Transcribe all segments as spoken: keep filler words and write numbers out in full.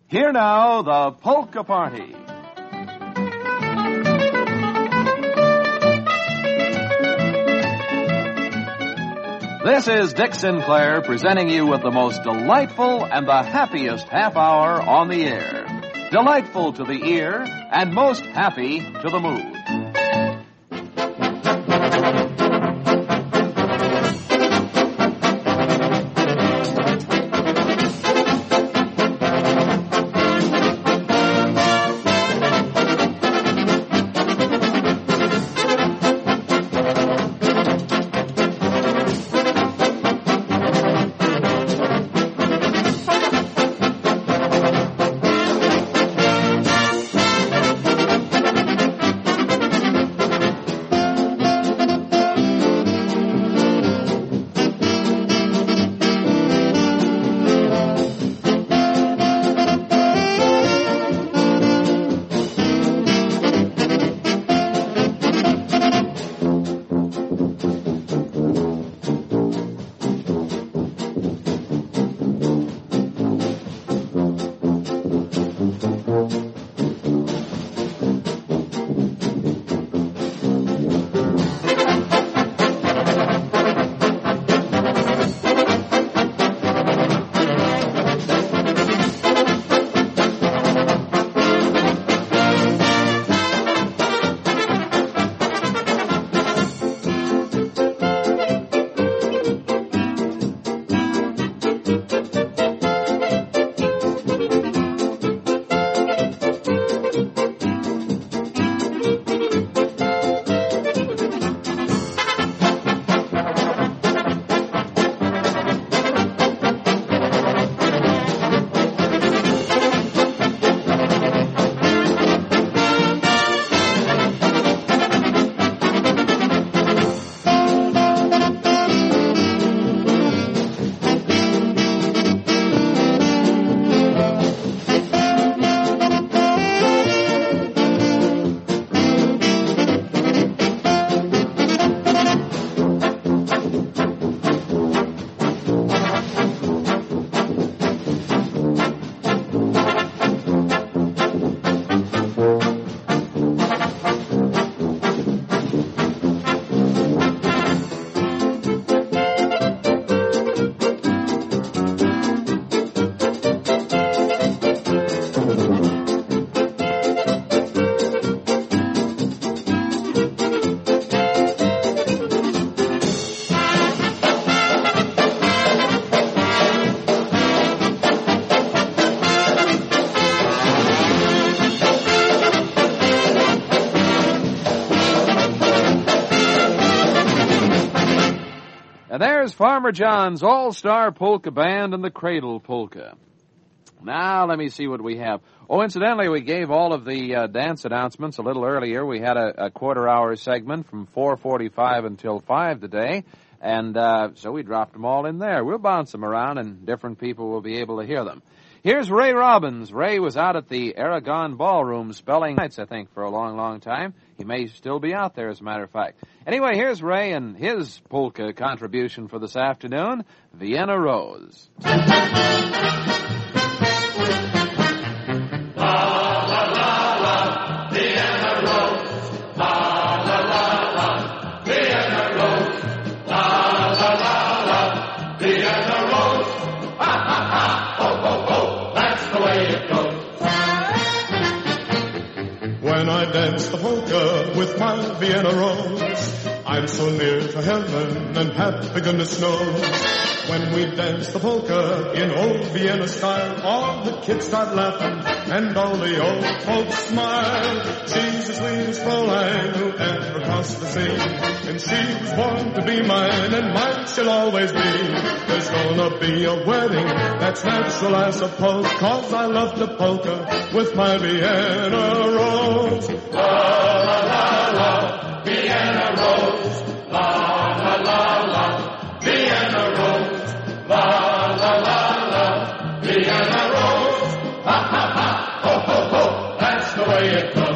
Here now, the Polka Party. This is Dick Sinclair presenting you with the most delightful and the happiest half hour on the air. Delightful to the ear and most happy to the mood. And there's Farmer John's All-Star Polka Band and the Cradle Polka. Now, let me see what we have. Oh, incidentally, we gave all of the uh, dance announcements a little earlier. We had a, a quarter-hour segment from four forty-five until five today, and uh, so we dropped them all in there. We'll bounce them around, and different people will be able to hear them. Here's Ray Robbins. Ray was out at the Aragon Ballroom spelling nights, I think, for a long, long time. He may still be out there, as a matter of fact. Anyway, here's Ray and his polka contribution for this afternoon, Vienna Rose. La, la, la, la, Vienna Rose. La, la, la, la, Vienna Rose. La, la, la, la, Vienna Rose. Ha, ha, ha, ho, ho, ho, that's the way it goes. When I dance the polka with my Vienna Rose, I'm so near to heaven and happy goodness knows. When we dance the polka in old Vienna style, all the kids start laughing and all the old folks smile. She's the sweetest Fräulein who ever crossed the sea, and she was born to be mine, and mine she'll always be. There's gonna be a wedding, that's natural I suppose, cause I love the polka with my Vienna Rose. La, la, la, la, Vienna Rose. La, la, la, la, Vienna Rose. La, la, la, la, Vienna Rose. Ha, ha, ha, ho, ho, ho, that's the way it goes.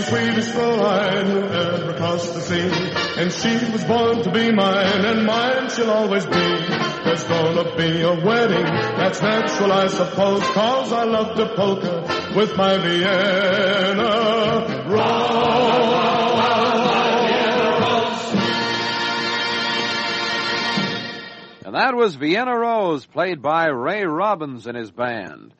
sweetest Fräulein who ever crossed the sea. And she was born to be mine, and mine she'll always be. There's gonna be a wedding, that's natural I suppose, cause I love the polka with my Vienna Rose. And that was Vienna Rose, played by Ray Robbins and his band.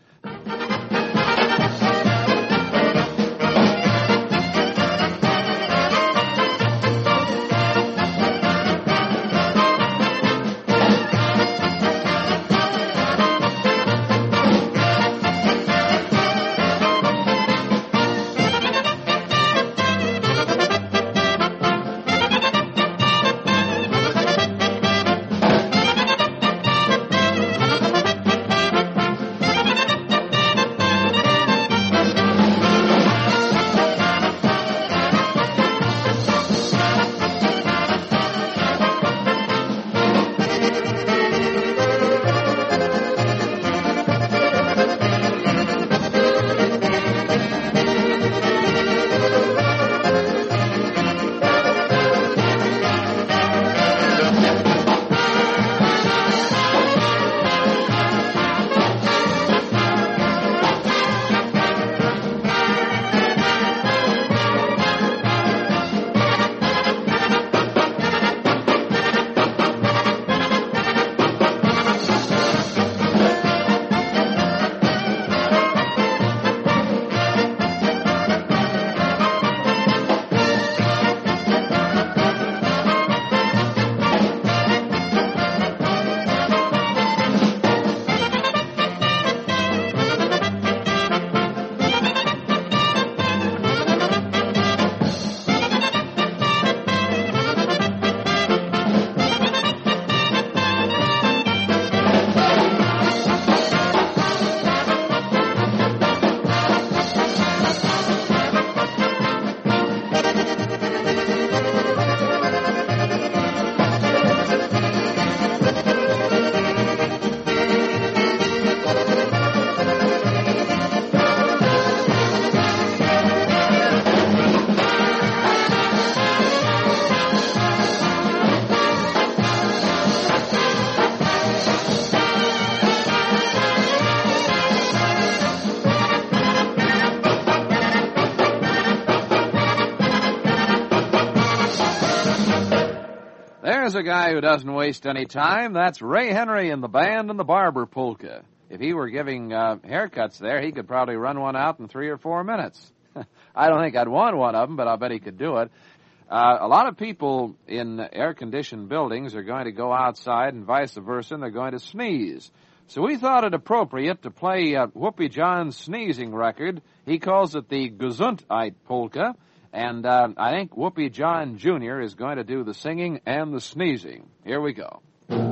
There's a guy who doesn't waste any time. That's Ray Henry and the band and the Barber Polka. If he were giving uh, haircuts there, he could probably run one out in three or four minutes. I don't think I'd want one of them, but I'll bet he could do it. Uh, a lot of people in air-conditioned buildings are going to go outside and vice versa, and they're going to sneeze. So we thought it appropriate to play uh, Whoopi John's sneezing record. He calls it the Gesundheit Polka. And uh, I think Whoopi John Junior is going to do the singing and the sneezing. Here we go.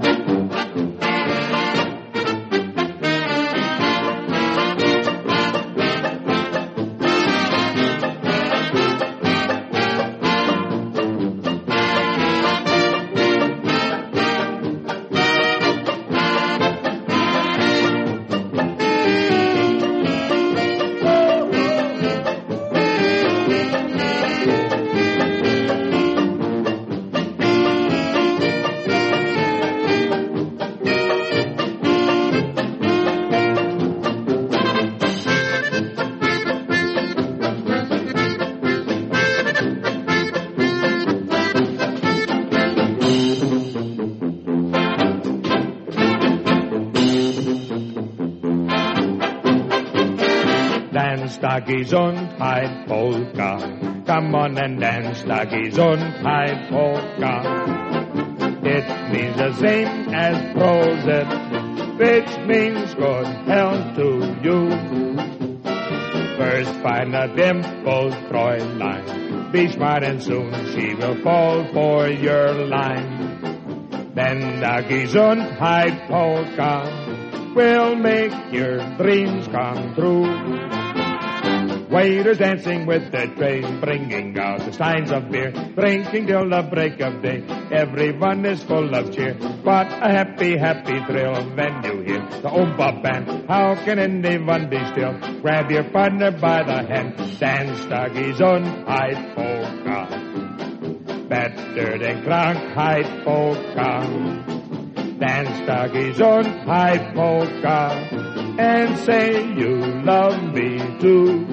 Da Gesundheit Polka. Come on and dance da Gesundheit Polka. It means the same as Prosit, which means good health to you. First find a dimpled Fräulein, be smart and soon she will fall for your line. Then da Gesundheit Polka will make your dreams come true. Waiters dancing with their trays, bringing out the steins of beer, drinking till the break of day. Everyone is full of cheer. What a happy, happy thrill when you hear the Oompa Band. How can anyone be still? Grab your partner by the hand, dance Doggy's own Hyde polka. Better than Krankheit polka. Dance Doggy's own Hyde polka, and say you love me too.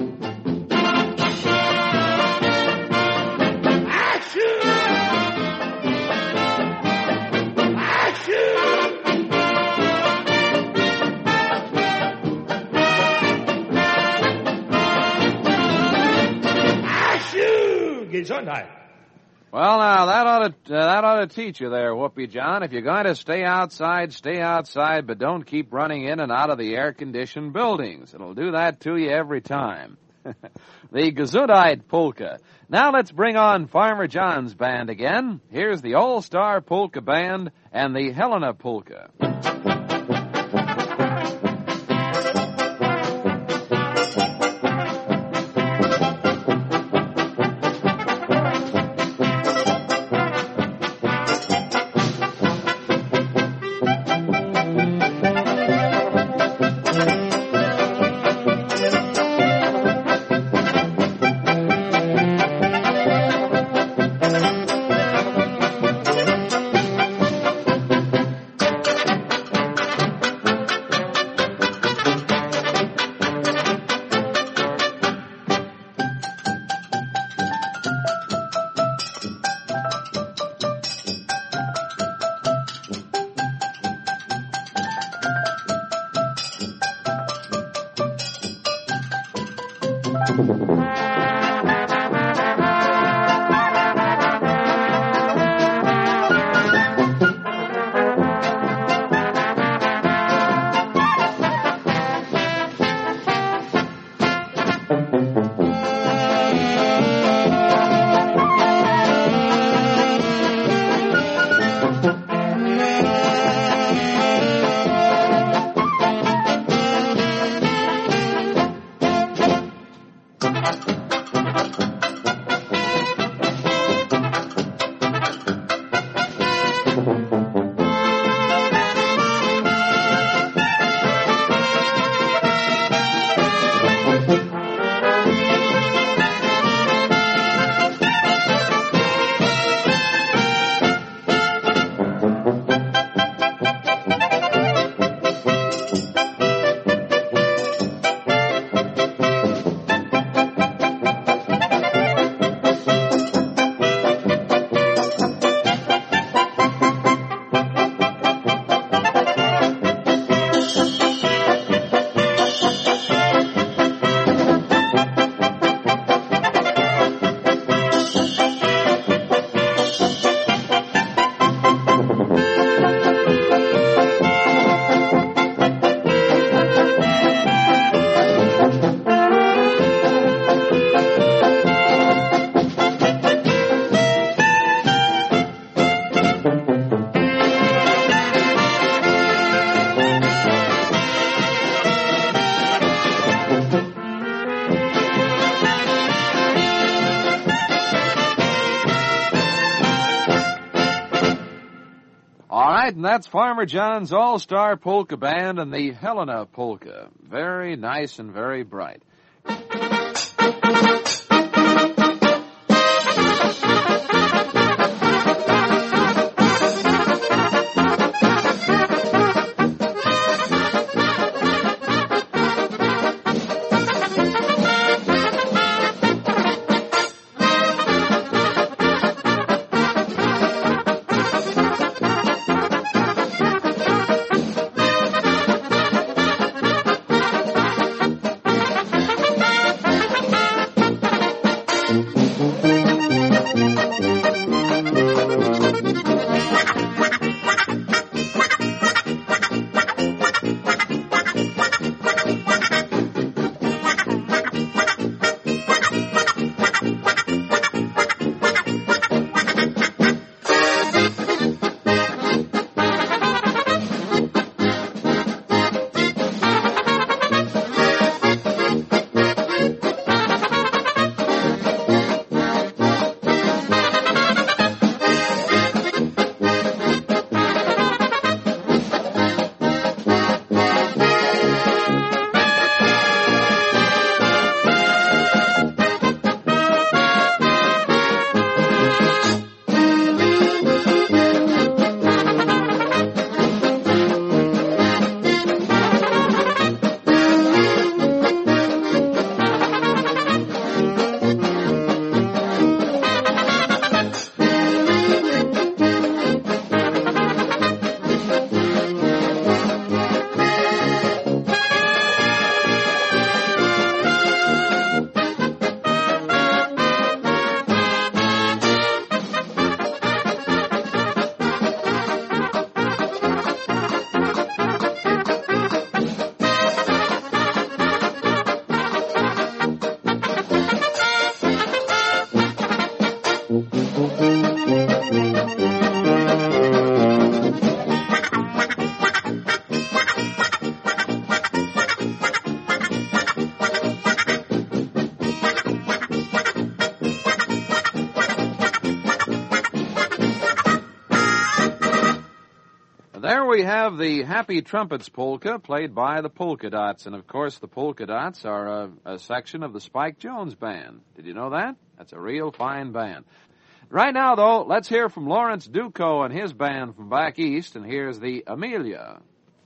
Gesundheit. Well, now, that ought to, uh, that ought to teach you there, Whoopi John. If you're going to stay outside, stay outside, but don't keep running in and out of the air-conditioned buildings. It'll do that to you every time. The Gesundheit Polka. Now let's bring on Farmer John's band again. Here's the All-Star Polka Band and the Helena Polka. And that's Farmer John's All-Star Polka Band and the Helena Polka. Very nice and very bright. have the Happy Trumpets Polka played by the Polka Dots. And, of course, the Polka Dots are a, a section of the Spike Jones Band. Did you know that? That's a real fine band. Right now, though, let's hear from Lawrence Duco and his band from back east. And here's the Amelia.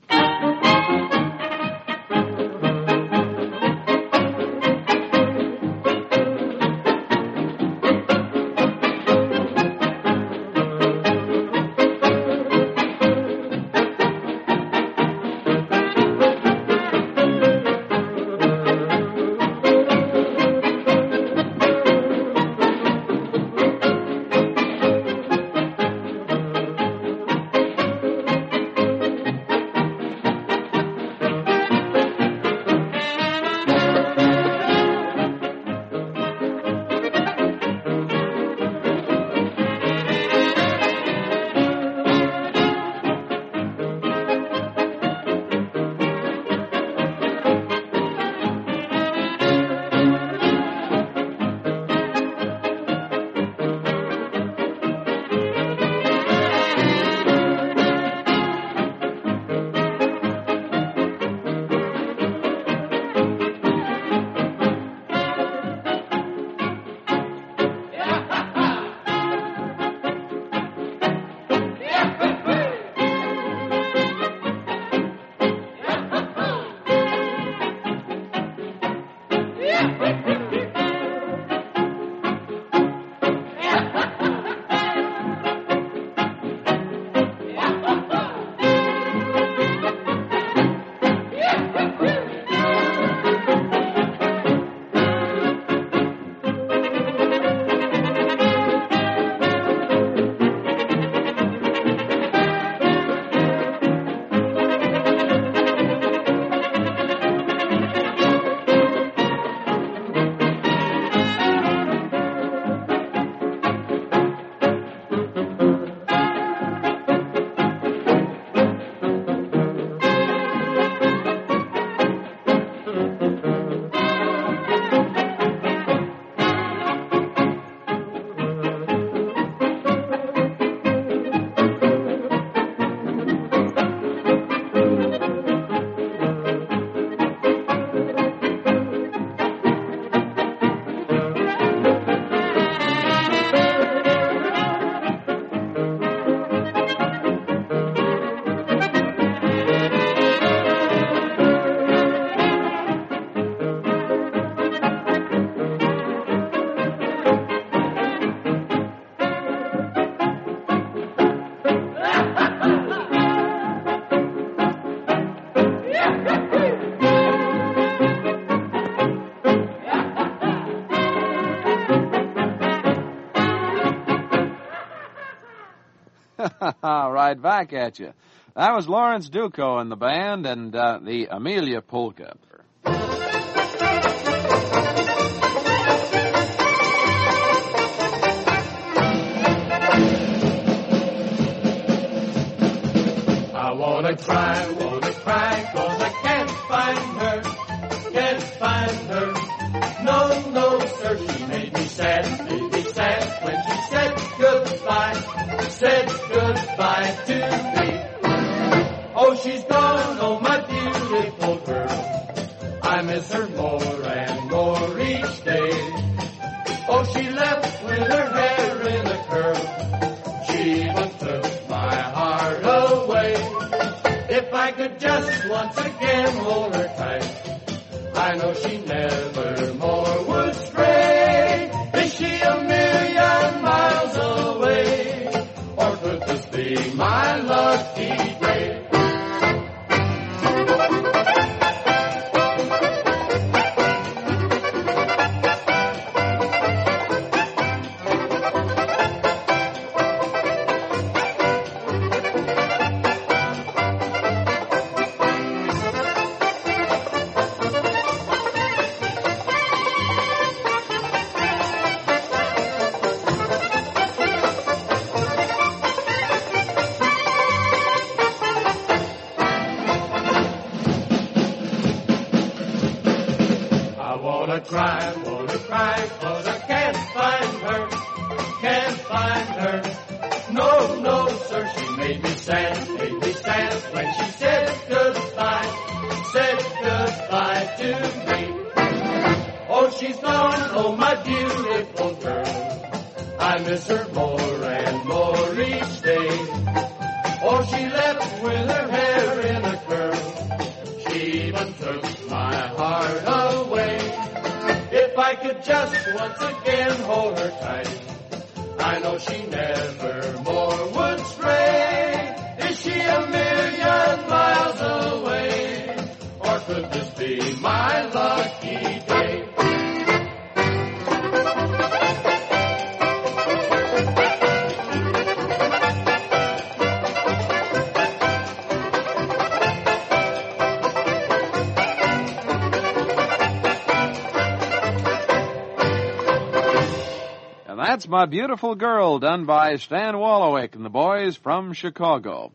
Right back at you. That was Lawrence Duco and the band and uh, the Amelia Polka. I wanna cry, wanna cry, 'cause I can't find her, can't find her. No, no, sir, she made me sad, made me sad when she said goodbye, said goodbye to me. Oh, she's gone, oh, my beautiful girl. I miss her more and more each day. Oh, she left with her hair in a curl. She even took my heart away. If I could just once again hold her tight, I know she never more would stray. Is she a million miles away, or could this be my lucky day? Wanna cry, wanna cry, 'cause I can't find her, can't find her. No, no, sir, she made me sad, made me sad. dance when she said goodbye, said goodbye to me. Oh, she's gone, oh, my beautiful girl. I miss her more and more each day. Oh, she left with her hair in a curl. She even took my heart away. If I could just once again hold her tight, I know she never more would stray. Is she a million miles away? Or could this be my lucky day? That's My Beautiful Girl, done by Stan Wolowick and the boys from Chicago.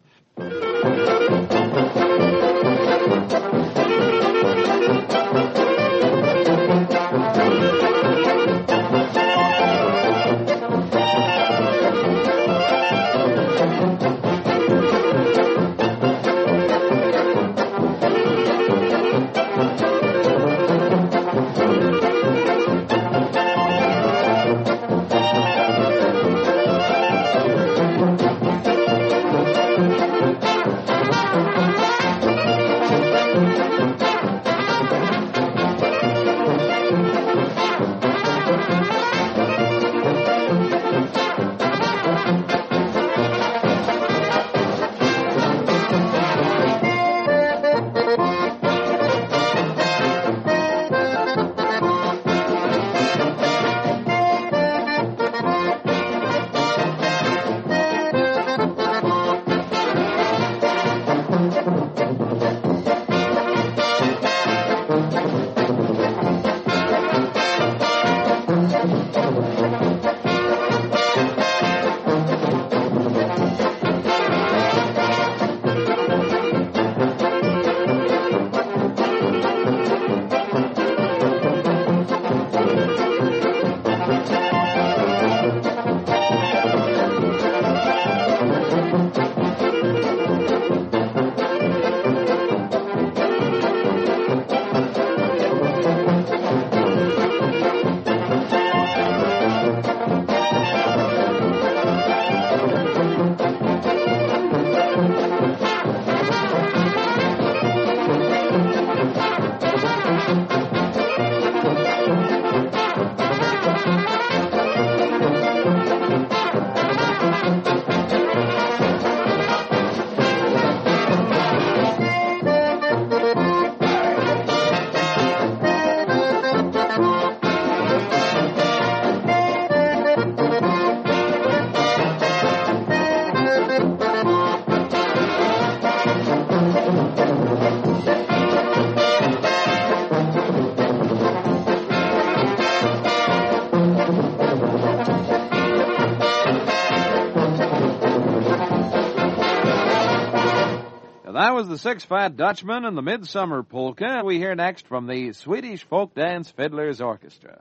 That was the Six Fat Dutchman and the Midsummer Polka. We hear next from the Swedish Folk Dance Fiddlers Orchestra.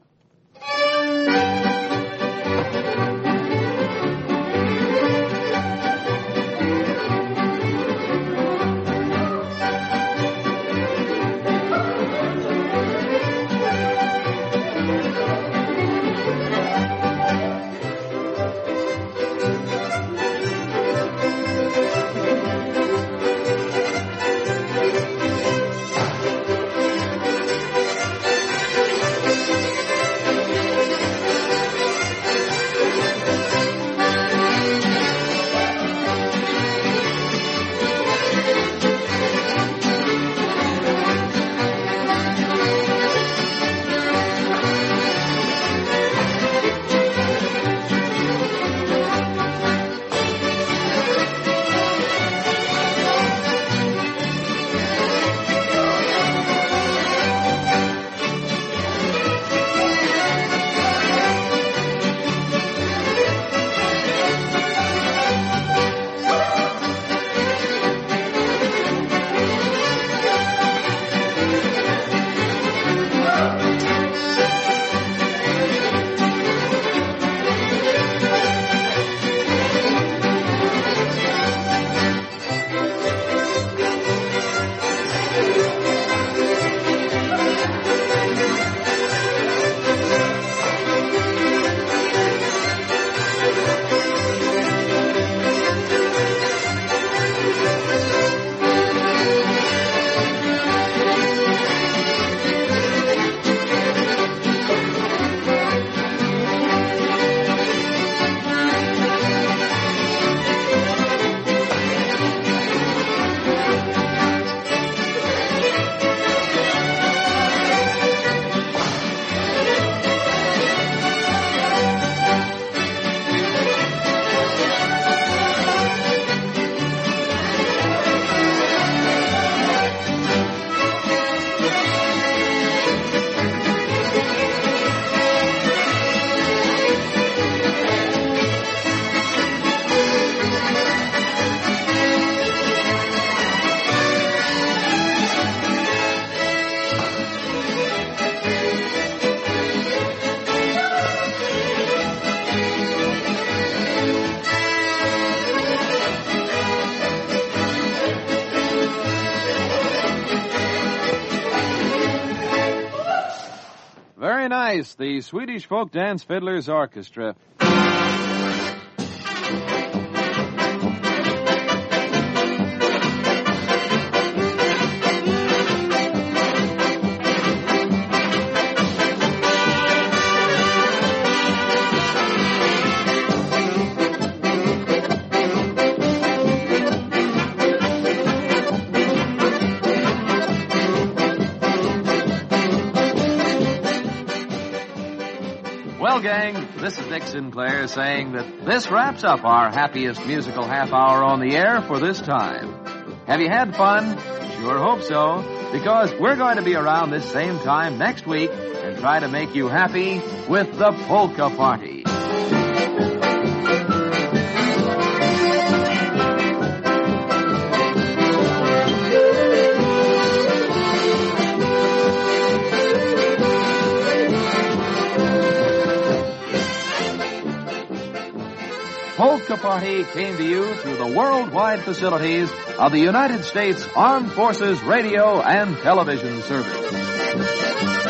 Very nice. The Swedish Folk Dance Fiddlers Orchestra. Well, gang, this is Dick Sinclair saying that this wraps up our happiest musical half hour on the air for this time. Have you had fun? Sure hope so, because we're going to be around this same time next week and try to make you happy with the Polka Party. Polka Party came to you through the worldwide facilities of the United States Armed Forces Radio and Television Service.